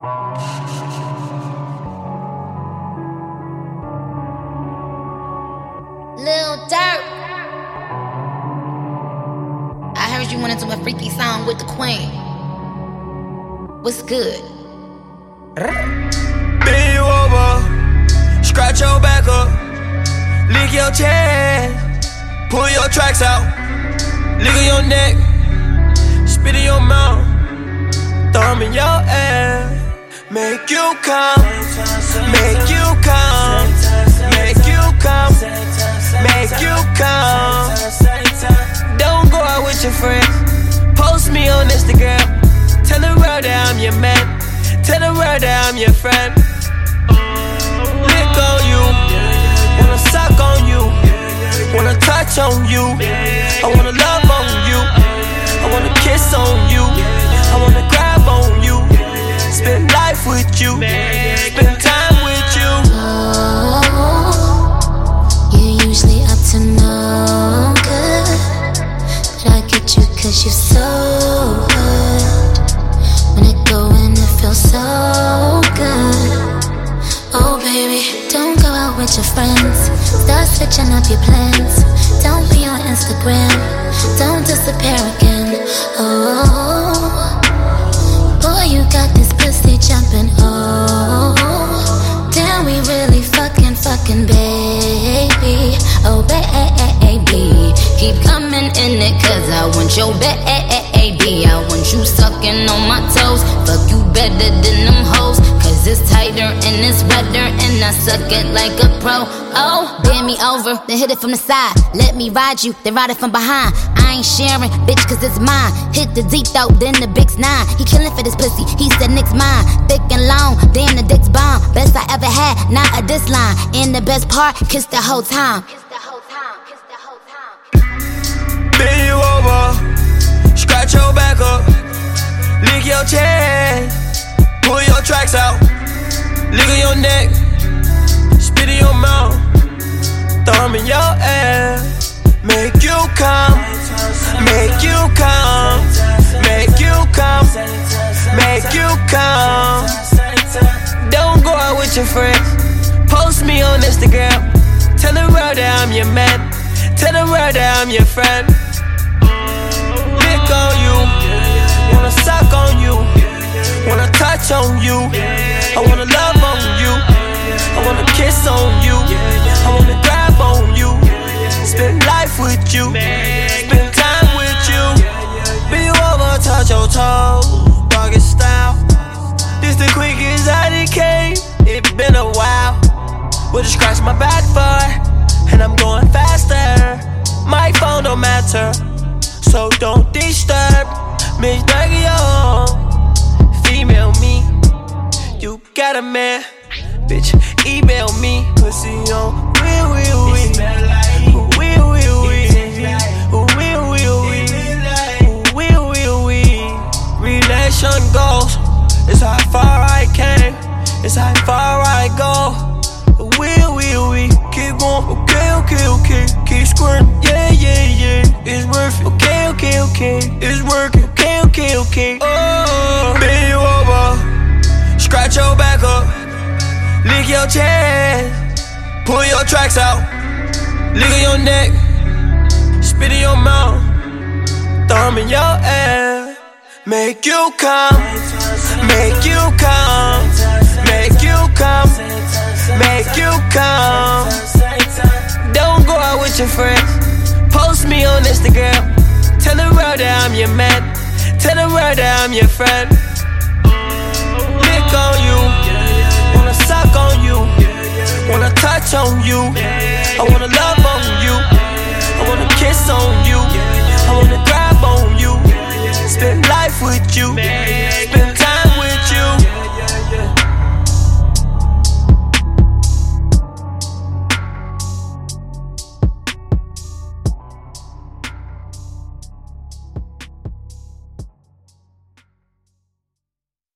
Lil Durk, I heard you wanna do a freaky song with the Queen. What's good? Bend you over, scratch your back up, lick your chest, pull your tracks out, lick on your neck, spit in your mouth, thumb in your ass, make you come, make you come, make you come, make you come. Don't go out with your friends, post me on Instagram, tell the world that I'm your man, tell the world that I'm your friend. Lick on you, wanna suck on you, wanna touch on you, I wanna love on you, I wanna kiss on you, I wanna grab on you, spend life with you, spend time with you. Oh, you're usually up to no good, but I get you 'cause you're so good. When I go in, it feels so good. Oh baby, don't go out with your friends, start switching up your plans. Don't be on Instagram, don't disappear again. Oh, boy, you got this pussy jumping. Oh, damn, we really fucking baby. Oh baby, keep coming in it 'cause I want your baby. I want you sucking on my toes, fuck you better than them hoes, 'cause it's tighter and it's wetter and I suck it like a pro. Oh, bend me over, then hit it from the side. Let me ride you, then ride it from behind. I ain't sharing, bitch, 'cause it's mine. Hit the deep throat, then the big's 9. He killing for this pussy, he said Nick's mine. Thick and long, damn the dick's bomb. Best I ever had, not a diss line. And the best part, kiss the whole time. Bend you over, scratch your back up, lick your chest, pull your tracks out, lick on your neck, spit in your mouth, thumb in your ass, make you come, make you come, make you come, make you come. Don't go out with your friends, post me on Instagram, tell the world that I'm your man, tell the world that I'm your friend. Lick on you, wanna suck on you, wanna touch on you, I wanna love on you, I wanna kiss on you, I wanna grab on you, spend life with you, spend time with you. Be you over, touch your toes, doggy style. This the quickest I came, it been a while. Would you scratch my back, boy? And I'm going faster. My phone don't matter, so don't disturb. Miss Daggy, female me. You got a man, bitch, email me. Pussy on relation goes, it's how far I came, it's how far I go. We keep going, okay, keep squirting, yeah, it's worth it, okay, it's working, okay. Oh, bend you over, scratch your back up, lick your chest, pull your tracks out, lick on your neck, spit in your mouth, thumb in your ass, make you come, make you come, make you come, make you come. Don't go out with your friends, post me on Instagram, tell the world that I'm your man, tell the world that I'm your friend. Lick on you, wanna suck on you, wanna touch on you, I wanna love